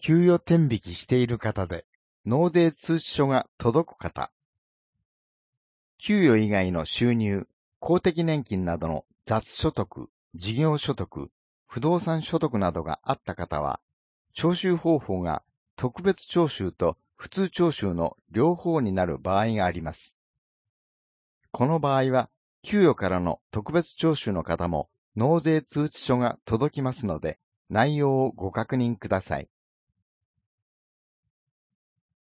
給与天引きしている方で、納税通知書が届く方。給与以外の収入、公的年金などの雑所得、事業所得、不動産所得などがあった方は、徴収方法が特別徴収と普通徴収の両方になる場合があります。この場合は、給与からの特別徴収の方も納税通知書が届きますので、内容をご確認ください。